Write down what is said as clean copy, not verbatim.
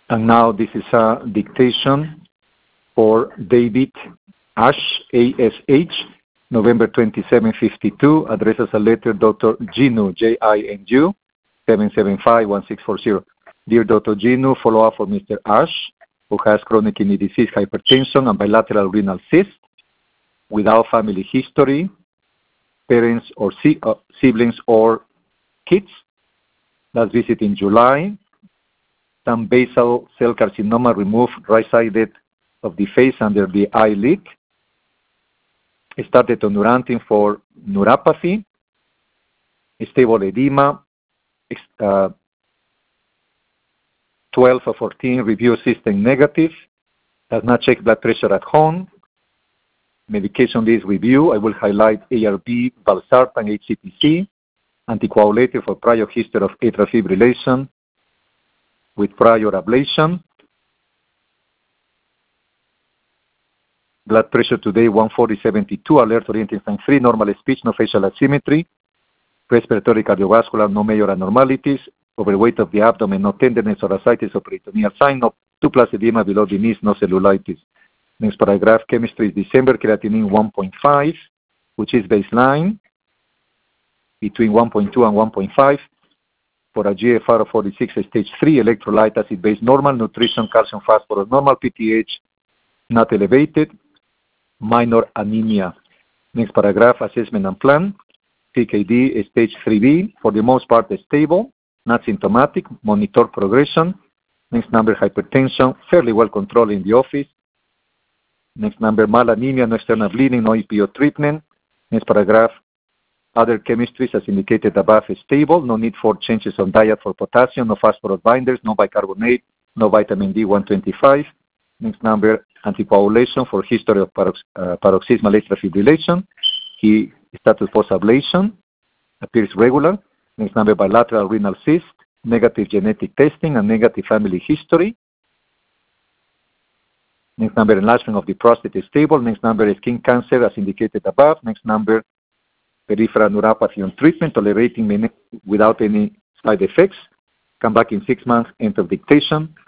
And now this is a dictation for David Ash, A-S-H, November 2752, addresses a letter Dr. Jinu, J-I-N-U, 775-1640. Dear Dr. Jinu, follow-up for Mr. Ash, who has chronic kidney disease, hypertension, and bilateral renal cyst, without family history, parents or siblings or kids. Last visit in July. Some basal cell carcinoma removed right-sided of the face under the eyelid. Started on Neurontin for neuropathy. Stable edema. 12 of 14 review system negative. Does not check blood pressure at home. Medication list review. I will highlight ARB, valsartan, HCPC. Anticoagulated for prior history of atrial fibrillation with prior ablation. Blood pressure today 140/72, alert orienting sign 3, normal speech, no facial asymmetry. Respiratory cardiovascular, no major abnormalities. Overweight of the abdomen, no tenderness or ascites or peritoneal sign, no 2+ edema below the knees, no cellulitis. Next paragraph, chemistry is December, creatinine 1.5, which is baseline, between 1.2 and 1.5. For a GFR of 46, stage 3, electrolyte acid-base normal, nutrition, calcium, phosphorus normal, PTH not elevated, minor anemia. Next paragraph, assessment and plan. PKD stage 3B, for the most part stable, not symptomatic, monitor progression. Next number, hypertension, fairly well controlled in the office. Next number, malanemia, no external bleeding, no EPO treatment. Next paragraph, other chemistries as indicated above is stable, no need for changes on diet for potassium, no phosphorus binders, no bicarbonate, no vitamin D125. Next number, anticoagulation for history of paroxysmal atrial fibrillation. He status post-ablation, appears regular. Next number, bilateral renal cyst, negative genetic testing and negative family history. Next number, enlargement of the prostate is stable. Next number, skin cancer as indicated above. Next number, peripheral neuropathy on treatment, tolerating without any side effects. Come back in 6 months, end of dictation.